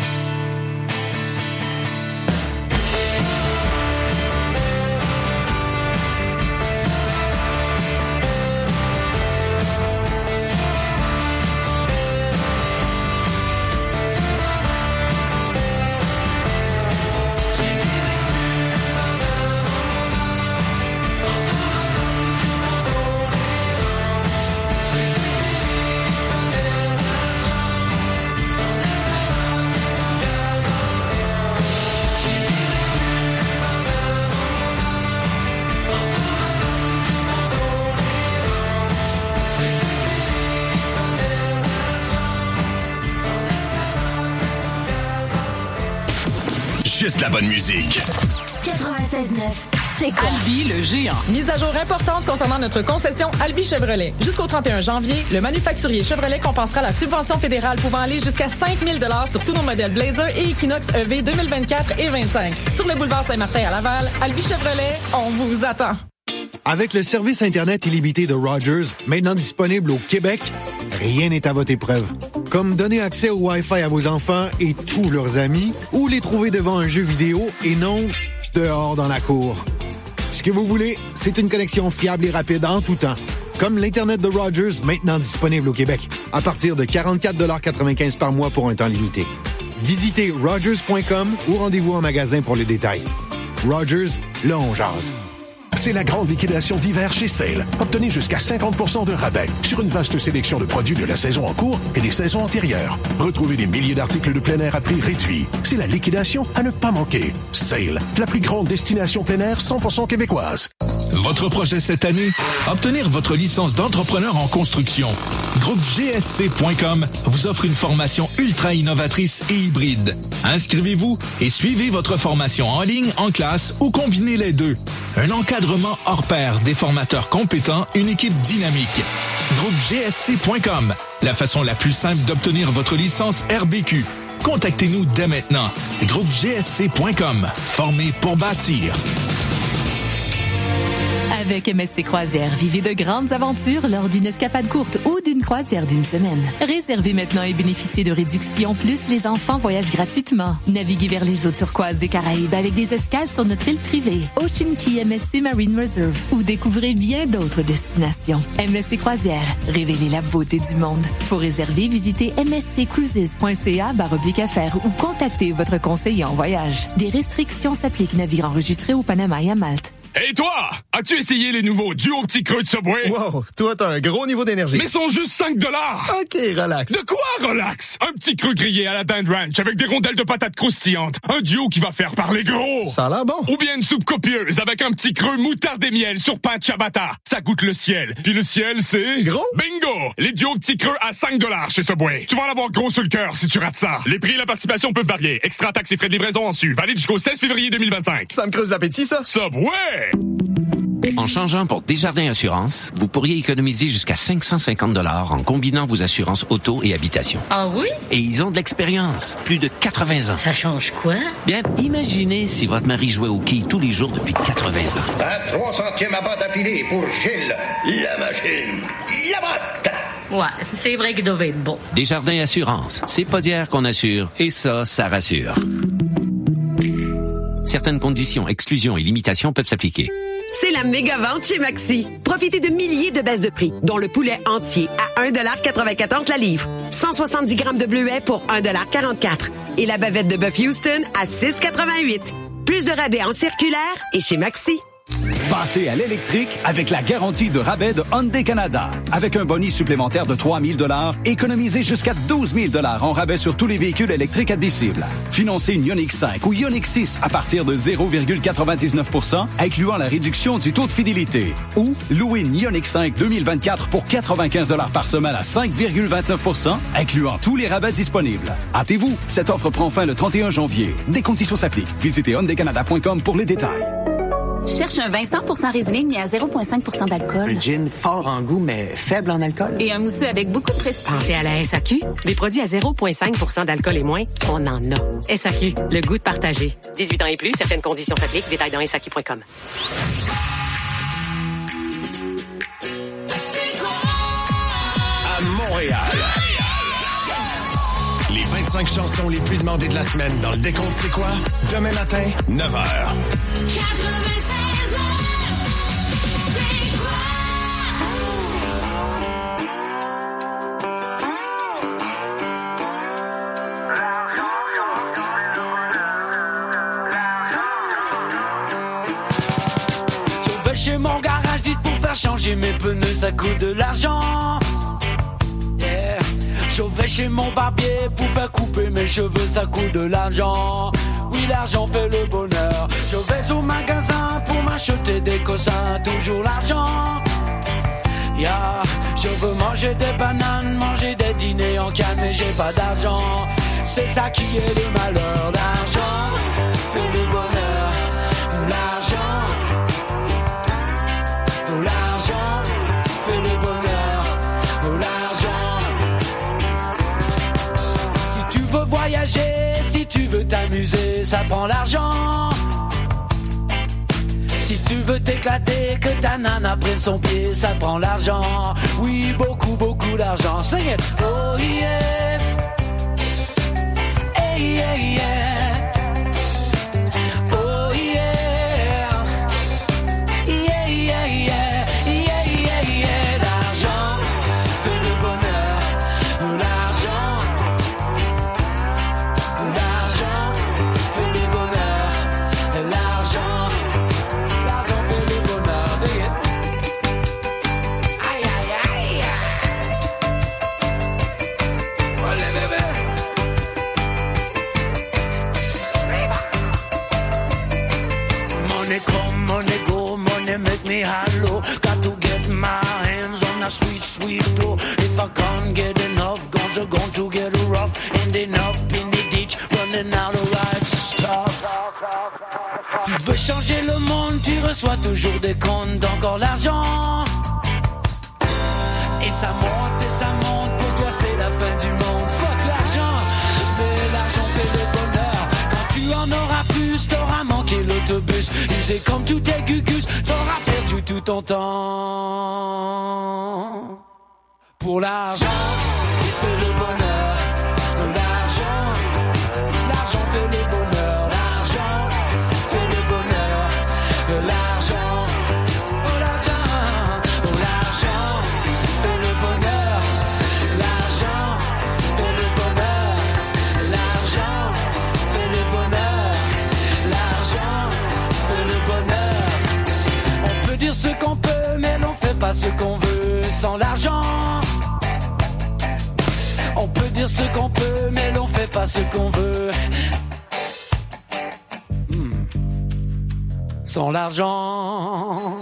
Juste la bonne musique. quatre-vingt-seize neuf, c'est quoi? Albi le géant. Mise à jour importante concernant notre concession Albi Chevrolet. Jusqu'au trente et un janvier, le manufacturier Chevrolet compensera la subvention fédérale pouvant aller jusqu'à cinq mille dollars sur tous nos modèles Blazer et Equinox E V deux mille vingt-quatre et vingt-cinq. Sur le boulevard Saint-Martin à Laval, Albi Chevrolet, on vous attend. Avec le service Internet illimité de Rogers, maintenant disponible au Québec, rien n'est à votre épreuve. Comme donner accès au Wi-Fi à vos enfants et tous leurs amis, ou les trouver devant un jeu vidéo et non dehors dans la cour. Ce que vous voulez, c'est une connexion fiable et rapide en tout temps. Comme l'Internet de Rogers, maintenant disponible au Québec, à partir de quarante-quatre dollars quatre-vingt-quinze par mois pour un temps limité. Visitez rogers point com ou rendez-vous en magasin pour les détails. Rogers, là on jase. C'est la grande liquidation d'hiver chez Sale. Obtenez jusqu'à cinquante pour cent de rabais sur une vaste sélection de produits de la saison en cours et des saisons antérieures. Retrouvez des milliers d'articles de plein air à prix réduit. C'est la liquidation à ne pas manquer. Sale, la plus grande destination plein air cent pour cent québécoise. Votre projet cette année? Obtenir votre licence d'entrepreneur en construction. Groupe G S C point com vous offre une formation ultra innovatrice et hybride. Inscrivez-vous et suivez votre formation en ligne, en classe ou combinez les deux. Un encadrement hors pair, des formateurs compétents, une équipe dynamique. Groupe G S C point com, la façon la plus simple d'obtenir votre licence R B Q. Contactez-nous dès maintenant. Groupe G S C point com, formé pour bâtir. Avec M S C Croisières, vivez de grandes aventures lors d'une escapade courte ou d'une croisière d'une semaine. Réservez maintenant et bénéficiez de réductions, plus les enfants voyagent gratuitement. Naviguez vers les eaux turquoises des Caraïbes avec des escales sur notre île privée, Ocean Key M S C Marine Reserve, ou découvrez bien d'autres destinations. M S C Croisières, révélez la beauté du monde. Pour réserver, visitez m s c cruises point c a barre oblique affaires ou contactez votre conseiller en voyage. Des restrictions s'appliquent. Navire enregistré au Panama et à Malte. Hey toi, as-tu essayé les nouveaux duos petits creux de Subway? Wow, toi t'as un gros niveau d'énergie. Mais sont juste cinq dollars. Ok, relax. De quoi relax? Un petit creux grillé à la dinde ranch avec des rondelles de patates croustillantes. Un duo qui va faire parler gros. Ça a l'air bon. Ou bien une soupe copieuse avec un petit creux moutarde et miel sur pain de ciabatta. Ça goûte le ciel. Puis le ciel, c'est... Gros? Bingo! Les duos petits creux à cinq dollars chez Subway. Tu vas en avoir gros sur le cœur si tu rates ça. Les prix et la participation peuvent varier. Extra taxes et frais de livraison en su. Valide jusqu'au seize février deux mille vingt-cinq. Ça me creuse l'appétit, ça. Subway! En changeant pour Desjardins Assurance, vous pourriez économiser jusqu'à cinq cent cinquante dollars en combinant vos assurances auto et habitation. Ah oui? Et ils ont de l'expérience, plus de quatre-vingts ans. Ça change quoi? Bien, imaginez si votre mari jouait au quilles tous les jours depuis quatre-vingts ans. Un trois centièmes à batte affilée pour Gilles, la machine, la batte. Ouais, c'est vrai qu'il devait être bon. Desjardins Assurance, c'est pas d'hier qu'on assure, et ça, ça rassure. Certaines conditions, exclusions et limitations peuvent s'appliquer. C'est la méga vente chez Maxi. Profitez de milliers de baisses de prix, dont le poulet entier à un dollar quatre-vingt-quatorze la livre, cent soixante-dix grammes de bleuet pour un dollar quarante-quatre et la bavette de bœuf Houston à six quatre-vingt-huit. Plus de rabais en circulaire et chez Maxi. Passez à l'électrique avec la garantie de rabais de Hyundai Canada. Avec un bonus supplémentaire de trois mille dollars, économisez jusqu'à douze mille dollars en rabais sur tous les véhicules électriques admissibles. Financez une Ioniq cinq ou Ioniq six à partir de zéro virgule quatre-vingt-dix-neuf pour cent, incluant la réduction du taux de fidélité. Ou louez une Ioniq cinq deux mille vingt-quatre pour quatre-vingt-quinze dollars par semaine à cinq virgule vingt-neuf pour cent, incluant tous les rabais disponibles. Hâtez-vous, cette offre prend fin le trente et un janvier. Des conditions s'appliquent. Visitez hyundai canada point com pour les détails. Cherche un vin cent pour cent résineux mais à zéro virgule cinq pour cent d'alcool. Un gin fort en goût, mais faible en alcool. Et un mousseux avec beaucoup de prestige. Pensez à la S A Q. Des produits à zéro virgule cinq pour cent d'alcool et moins, on en a. S A Q, le goût de partager. dix-huit ans et plus, certaines conditions s'appliquent. Détails dans S A Q point com. À Montréal. vingt-cinq chansons les plus demandées de la semaine dans le décompte C'est quoi? Demain matin, neuf heures. quatre-vingt-seize neuf, c'est quoi? Je vais chez mon garage, dites pour faire changer mes pneus, ça coûte de l'argent. Yeah. Je vais chez mon barbier pour faire couper mes cheveux, ça coûte de l'argent. Oui, l'argent fait le bonheur. Je vais au magasin pour m'acheter des cossins, toujours l'argent. Yeah. Je veux manger des bananes, manger des dîners en canne, mais j'ai pas d'argent. C'est ça qui est le malheur. L'argent fait le bonheur. L'argent, l'argent fait le bonheur. L'argent. Si tu veux voyager, si tu veux t'amuser, ça prend l'argent. Si tu veux t'éclater, que ta nana prenne son pied, ça prend l'argent. Oui, beaucoup, beaucoup d'argent. Sing it. Oh yeah. Hey, yeah, yeah. Oh yeah. Yeah, yeah, yeah. Yeah, yeah, yeah. L'argent fait le bonheur. L'argent. L'argent fait le bonheur. L'argent. L'argent fait le bonheur. Dig it. Aïe, aïe, aïe. Olé, bébé. Money come, money go, money make me hollow. Got to get my hands on that sweet, sweet dough. If I can't get enough, guns are going to get rough. Ending up in the ditch, running out of right stuff. Tu veux changer le monde, tu reçois toujours des comptes, encore l'argent. Et ça monte, et ça monte, pour toi c'est la fin du monde. Fuck l'argent, mais l'argent fait le bonheur. Quand tu en auras plus, t'auras manqué l'autobus. Usé comme tout est gugus, t'auras perdu tout ton temps. Pour l'argent, fait le bonheur. L'argent, l'argent fait le bonheur. L'argent fait le bonheur. L'argent, oh l'argent, oh l'argent fait le bonheur. L'argent fait le bonheur. L'argent fait le bonheur. L'argent fait le bonheur. On peut dire ce qu'on peut, mais l'on fait pas ce qu'on veut sans l'argent. On peut dire ce qu'on peut, mais l'on fait pas ce qu'on veut. Hmm. Sans l'argent.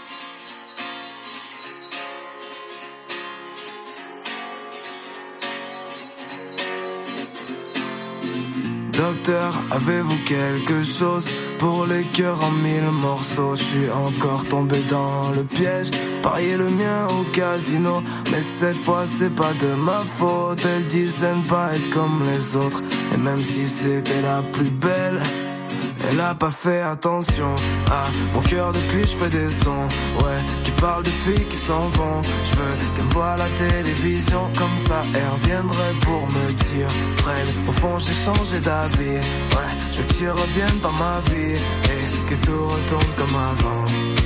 Docteur, avez-vous quelque chose pour les cœurs en mille morceaux? Je suis encore tombé dans le piège, parier le mien au casino. Mais cette fois c'est pas de ma faute, elle disait ne pas être comme les autres. Et même si c'était la plus belle, elle a pas fait attention à mon cœur depuis je fais des sons, ouais, qui parlent de filles qui s'en vont. Je veux qu'elle me voie à la télévision, comme ça elle reviendrait pour me dire Fred, au fond j'ai changé d'avis, ouais, je veux que tu reviennes dans ma vie et que tout retourne comme avant.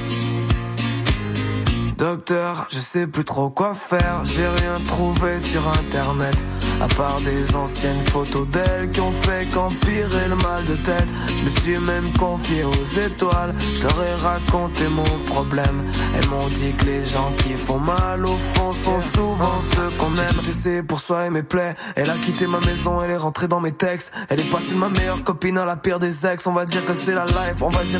Docteur, je sais plus trop quoi faire, j'ai rien trouvé sur internet, à part des anciennes photos d'elle qui ont fait qu'empirer le mal de tête. Je me suis même confié aux étoiles, je leur ai raconté mon problème. Elles m'ont dit que les gens qui font mal au fond sont souvent ceux qu'on aime. J'ai tout essayé pour soigner mes plaies, elle a quitté ma maison, elle est rentrée dans mes textes. Elle est passée de ma meilleure copine à la pire des ex, on va dire que c'est la life, on va dire